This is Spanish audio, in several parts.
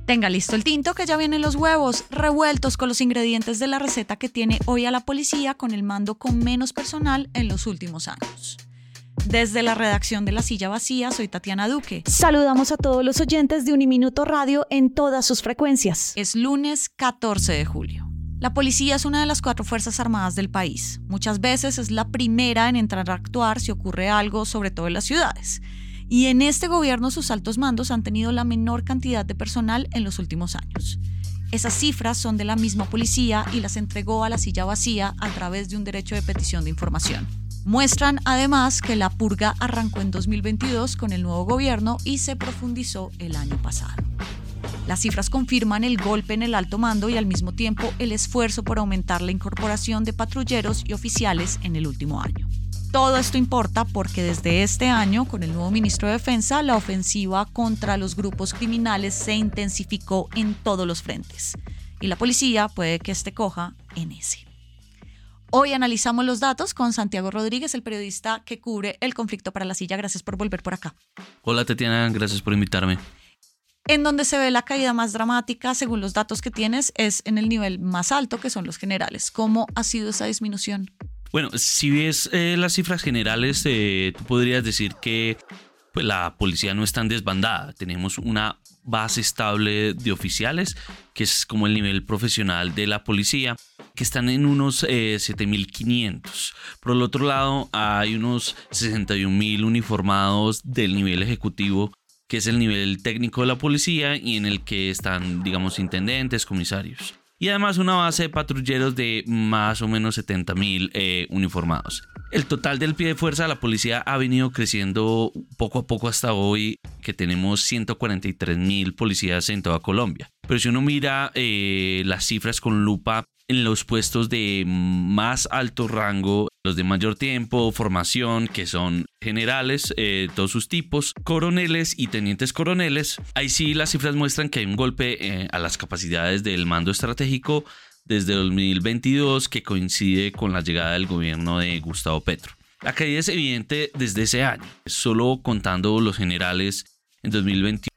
Tenga listo el tinto que ya vienen los huevos revueltos con los ingredientes de la receta que tiene hoy a la policía con el mando con menos personal en los últimos años. Desde la redacción de La Silla Vacía, soy Tatiana Duque. Saludamos a todos los oyentes de Uniminuto Radio en todas sus frecuencias. Es lunes 14 de julio. La policía es una de las 4 fuerzas armadas del país. Muchas veces es la primera en entrar a actuar si ocurre algo, sobre todo en las ciudades. Y en este gobierno sus altos mandos han tenido la menor cantidad de personal en los últimos años. Esas cifras son de la misma policía y las entregó a La Silla Vacía a través de un derecho de petición de información. Muestran además que la purga arrancó en 2022 con el nuevo gobierno y se profundizó el año pasado. Las cifras confirman el golpe en el alto mando y al mismo tiempo el esfuerzo por aumentar la incorporación de patrulleros y oficiales en el último año. Todo esto importa porque desde este año, con el nuevo ministro de Defensa, la ofensiva contra los grupos criminales se intensificó en todos los frentes. Y la policía puede que esté coja en ese. Hoy analizamos los datos con Santiago Rodríguez, el periodista que cubre el conflicto para La Silla. Gracias por volver por acá. Hola Tatiana, gracias por invitarme. En donde se ve la caída más dramática, según los datos que tienes, es en el nivel más alto, que son los generales. ¿Cómo ha sido esa disminución? Bueno, si ves las cifras generales, tú podrías decir que pues, la policía no es tan desbandada. Tenemos una base estable de oficiales, que es como el nivel profesional de la policía, que están en unos 7.500. Por el otro lado, hay unos 61.000 uniformados del nivel ejecutivo, que es el nivel técnico de la policía y en el que están, digamos, intendentes, comisarios. Y además una base de patrulleros de más o menos 70.000 uniformados. El total del pie de fuerza de la policía ha venido creciendo poco a poco hasta hoy, que tenemos 143.000 policías en toda Colombia. Pero si uno mira las cifras con lupa, en los puestos de más alto rango, los de mayor tiempo, formación, que son generales, todos sus tipos, coroneles y tenientes coroneles, ahí sí las cifras muestran que hay un golpe a las capacidades del mando estratégico desde 2022 que coincide con la llegada del gobierno de Gustavo Petro. La caída es evidente desde ese año, solo contando los generales en 2021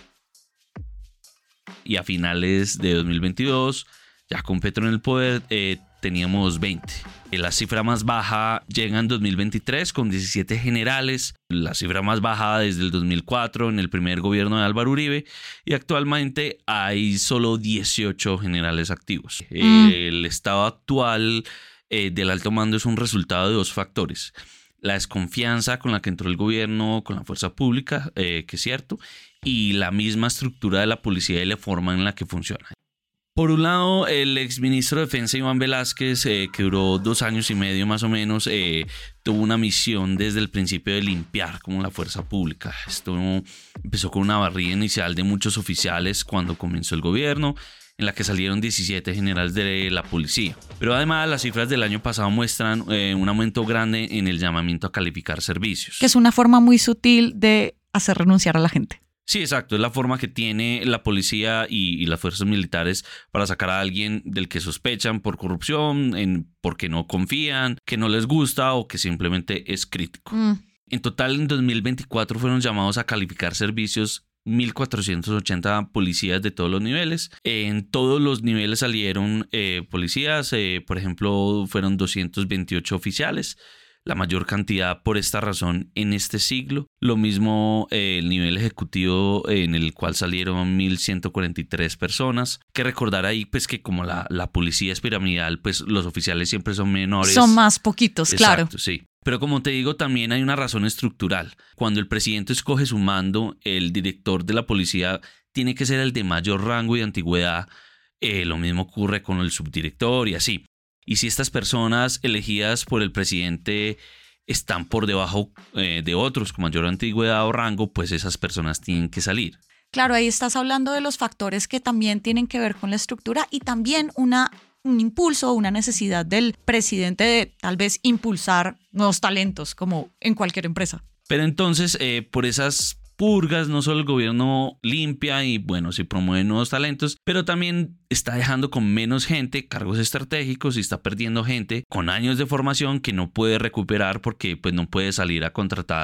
y a finales de 2022, ya con Petro en el poder, teníamos 20. La cifra más baja llega en 2023 con 17 generales, la cifra más baja desde el 2004 en el primer gobierno de Álvaro Uribe, y actualmente hay solo 18 generales activos. El estado actual del alto mando es un resultado de 2 factores: la desconfianza con la que entró el gobierno con la fuerza pública, que es cierto, y la misma estructura de la policía y la forma en la que funciona. Por un lado, el exministro de Defensa Iván Velásquez, que duró 2 años y medio más o menos, tuvo una misión desde el principio de limpiar como la fuerza pública. Esto empezó con una barrida inicial de muchos oficiales cuando comenzó el gobierno, en la que salieron 17 generales de la policía. Pero además las cifras del año pasado muestran un aumento grande en el llamamiento a calificar servicios. Que es una forma muy sutil de hacer renunciar a la gente. Sí, exacto. Es la forma que tiene la policía y las fuerzas militares para sacar a alguien del que sospechan por corrupción, porque no confían, que no les gusta o que simplemente es crítico. En total, en 2024 fueron llamados a calificar servicios 1.480 policías de todos los niveles. En todos los niveles salieron policías. Por ejemplo, fueron 228 oficiales. La mayor cantidad por esta razón en este siglo. Lo mismo el nivel ejecutivo, en el cual salieron 1.143 personas. Que recordar ahí pues que como la policía es piramidal, pues los oficiales siempre son menores. Son más poquitos, exacto, claro. Sí. Pero como te digo, también hay una razón estructural. Cuando el presidente escoge su mando, el director de la policía tiene que ser el de mayor rango y antigüedad. Lo mismo ocurre con el subdirector y así. Y si estas personas elegidas por el presidente están por debajo de otros con mayor antigüedad o rango, pues esas personas tienen que salir. Claro, ahí estás hablando de los factores que también tienen que ver con la estructura y también un impulso, una necesidad del presidente de tal vez impulsar nuevos talentos, como en cualquier empresa. Pero entonces, por esas purgas, no solo el gobierno limpia y bueno, sí promueve nuevos talentos, pero también está dejando con menos gente cargos estratégicos y está perdiendo gente con años de formación que no puede recuperar porque pues no puede salir a contratar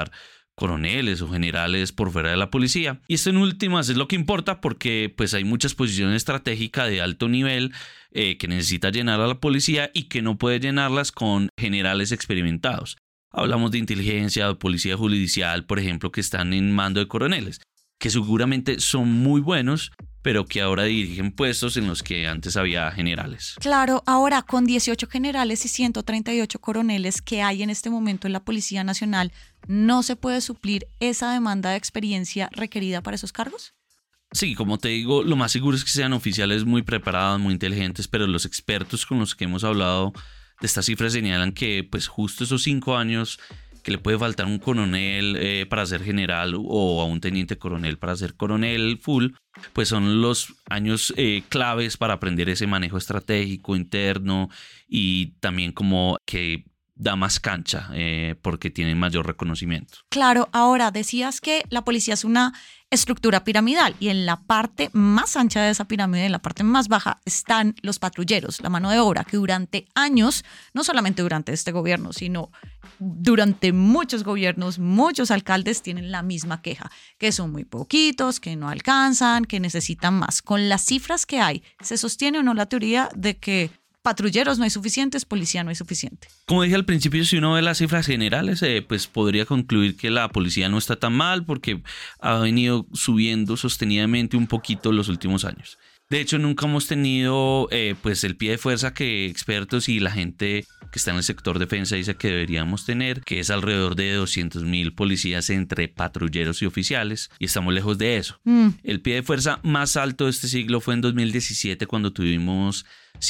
coroneles o generales por fuera de la policía. Y esto en últimas es lo que importa porque pues hay muchas posiciones estratégicas de alto nivel que necesita llenar a la policía y que no puede llenarlas con generales experimentados. Hablamos de inteligencia o policía judicial, por ejemplo, que están en mando de coroneles, que seguramente son muy buenos, pero que ahora dirigen puestos en los que antes había generales. Claro, ahora con 18 generales y 138 coroneles que hay en este momento en la Policía Nacional, ¿no se puede suplir esa demanda de experiencia requerida para esos cargos? Sí, como te digo, lo más seguro es que sean oficiales muy preparados, muy inteligentes, pero los expertos con los que hemos hablado de estas cifras señalan que pues justo esos 5 años que le puede faltar a un coronel para ser general o a un teniente coronel para ser coronel full, pues son los años claves para aprender ese manejo estratégico interno y también como que da más cancha porque tienen mayor reconocimiento. Claro, ahora decías que la policía es una estructura piramidal y en la parte más ancha de esa pirámide, en la parte más baja, están los patrulleros, la mano de obra que durante años, no solamente durante este gobierno, sino durante muchos gobiernos, muchos alcaldes tienen la misma queja, que son muy poquitos, que no alcanzan, que necesitan más. Con las cifras que hay, ¿se sostiene o no la teoría de que patrulleros no hay suficientes, policía no hay suficiente? Como dije al principio, si uno ve las cifras generales, pues podría concluir que la policía no está tan mal porque ha venido subiendo sostenidamente un poquito los últimos años. De hecho, nunca hemos tenido pues el pie de fuerza que expertos y la gente que está en el sector defensa dice que deberíamos tener, que es alrededor de 200.000 policías entre patrulleros y oficiales, y estamos lejos de eso. El pie de fuerza más alto de este siglo fue en 2017 cuando tuvimos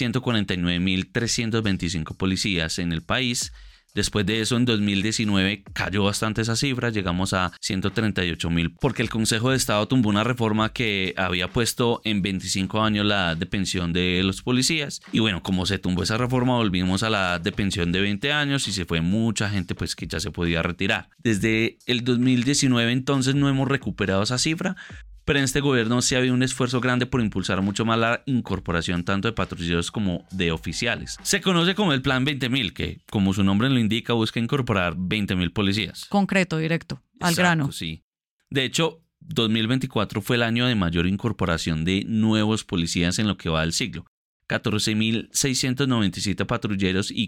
149.325 policías en el país. Después de eso, en 2019 cayó bastante esa cifra, llegamos a 138.000 porque el Consejo de Estado tumbó una reforma que había puesto en 25 años la edad de pensión de los policías. Y bueno, como se tumbó esa reforma, volvimos a la edad de pensión de 20 años y se fue mucha gente pues que ya se podía retirar. Desde el 2019 entonces no hemos recuperado esa cifra. Pero en este gobierno sí había un esfuerzo grande por impulsar mucho más la incorporación tanto de patrulleros como de oficiales. Se conoce como el Plan 20.000, que como su nombre lo indica busca incorporar 20.000 policías. Concreto, directo, al Exacto, grano. Sí. De hecho, 2024 fue el año de mayor incorporación de nuevos policías en lo que va del siglo. 14.697 patrulleros y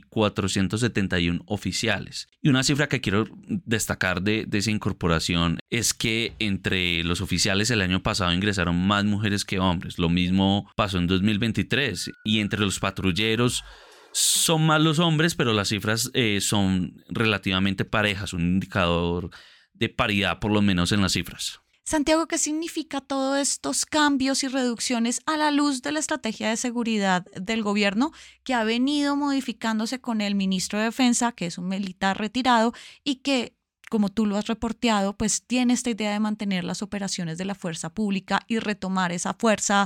471 oficiales. Y una cifra que quiero destacar de esa incorporación es que entre los oficiales el año pasado ingresaron más mujeres que hombres. Lo mismo pasó en 2023. Y entre los patrulleros son más los hombres, pero las cifras son relativamente parejas. Un indicador de paridad por lo menos en las cifras. Santiago, ¿qué significa todos estos cambios y reducciones a la luz de la estrategia de seguridad del gobierno que ha venido modificándose con el ministro de Defensa, que es un militar retirado y que, como tú lo has reporteado, pues tiene esta idea de mantener las operaciones de la fuerza pública y retomar esa fuerza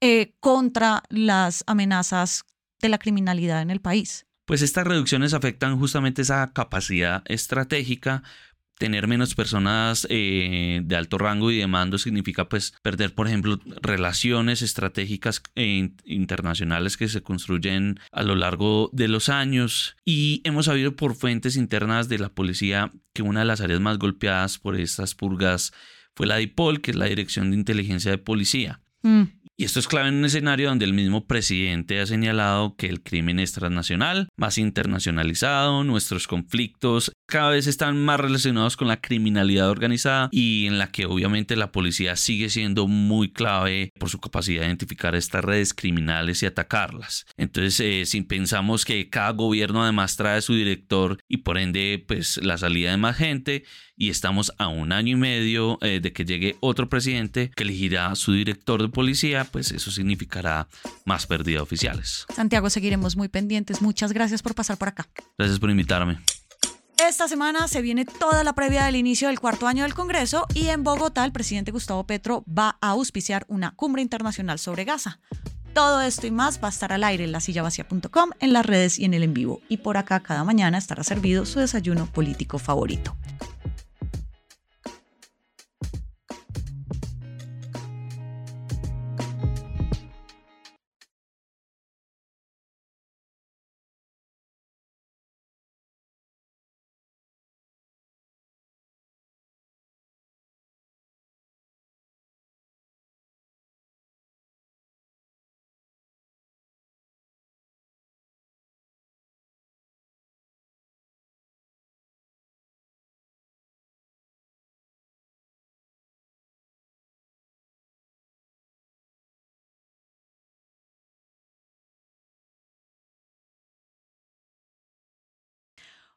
contra las amenazas de la criminalidad en el país? Pues estas reducciones afectan justamente esa capacidad estratégica. Tener menos personas de alto rango y de mando significa pues perder, por ejemplo, relaciones estratégicas internacionales que se construyen a lo largo de los años. Y hemos sabido por fuentes internas de la policía que una de las áreas más golpeadas por estas purgas fue la DIPOL, que es la Dirección de Inteligencia de Policía. Y esto es clave en un escenario donde el mismo presidente ha señalado que el crimen es transnacional, más internacionalizado, nuestros conflictos cada vez están más relacionados con la criminalidad organizada y en la que obviamente la policía sigue siendo muy clave por su capacidad de identificar estas redes criminales y atacarlas. Entonces, si pensamos que cada gobierno además trae su director y por ende pues la salida de más gente y estamos a 1 año y medio de que llegue otro presidente que elegirá a su director de policía, pues eso significará más pérdida de oficiales. Santiago, seguiremos muy pendientes. Muchas gracias por pasar por acá. Gracias por invitarme. Esta semana se viene toda la previa del inicio del 4º año del Congreso y en Bogotá el presidente Gustavo Petro va a auspiciar una cumbre internacional sobre Gaza. Todo esto y más va a estar al aire en lasillavacía.com, en las redes y en el en vivo. Y por acá cada mañana estará servido su desayuno político favorito.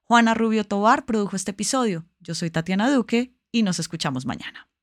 Juana Rubio Tovar produjo este episodio. Yo soy Tatiana Duque y nos escuchamos mañana.